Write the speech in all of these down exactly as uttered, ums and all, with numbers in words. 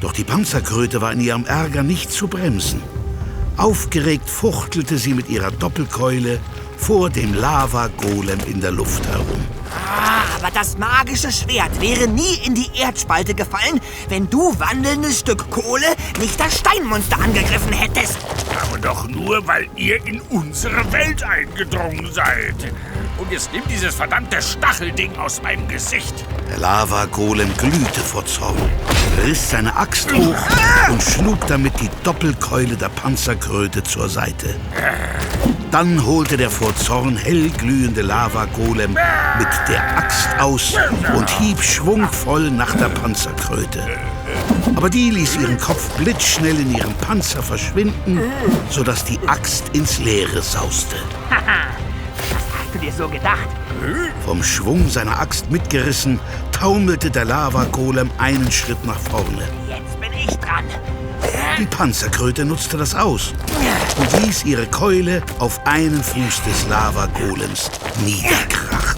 Doch die Panzerkröte war in ihrem Ärger nicht zu bremsen. Aufgeregt fuchtelte sie mit ihrer Doppelkeule vor dem Lava-Golem in der Luft herum. Ah, aber das magische Schwert wäre nie in die Erdspalte gefallen, wenn du, wandelndes Stück Kohle, nicht das Steinmonster angegriffen hättest. Aber doch nur, weil ihr in unsere Welt eingedrungen seid. Und jetzt nimm dieses verdammte Stachelding aus meinem Gesicht. Der Lava-Golem glühte vor Zorn, riss seine Axt hoch und schlug damit die Doppelkeule der Panzerkröte zur Seite. Dann holte der vor Zorn hellglühende Lava-Golem mit der Axt aus und hieb schwungvoll nach der Panzerkröte. Aber die ließ ihren Kopf blitzschnell in ihren Panzer verschwinden, sodass die Axt ins Leere sauste. Haha, was hast du dir so gedacht? Vom Schwung seiner Axt mitgerissen, taumelte der Lava-Golem einen Schritt nach vorne. Jetzt bin ich dran. Die Panzerkröte nutzte das aus und ließ ihre Keule auf einen Fuß des Lava-Golems niederkrachen.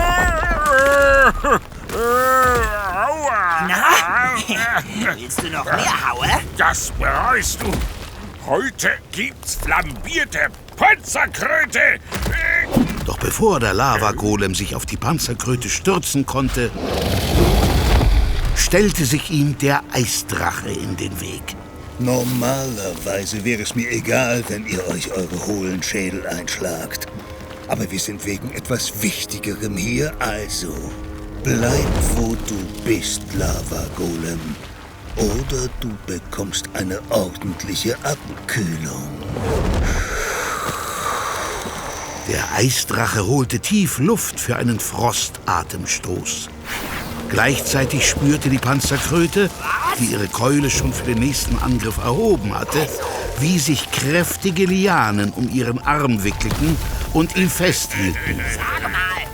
Na, willst du noch mehr Haue? Das bereust du. Heute gibt's flambierte Panzerkröte. Doch bevor der Lava-Golem sich auf die Panzerkröte stürzen konnte, stellte sich ihm der Eisdrache in den Weg. Normalerweise wäre es mir egal, wenn ihr euch eure hohlen Schädel einschlagt. Aber wir sind wegen etwas Wichtigerem hier, also bleib, wo du bist, Lava-Golem. Oder du bekommst eine ordentliche Abkühlung. Der Eisdrache holte tief Luft für einen Frostatemstoß. Gleichzeitig spürte die Panzerkröte, die ihre Keule schon für den nächsten Angriff erhoben hatte, wie sich kräftige Lianen um ihren Arm wickelten und ihn festhielten. Sag mal,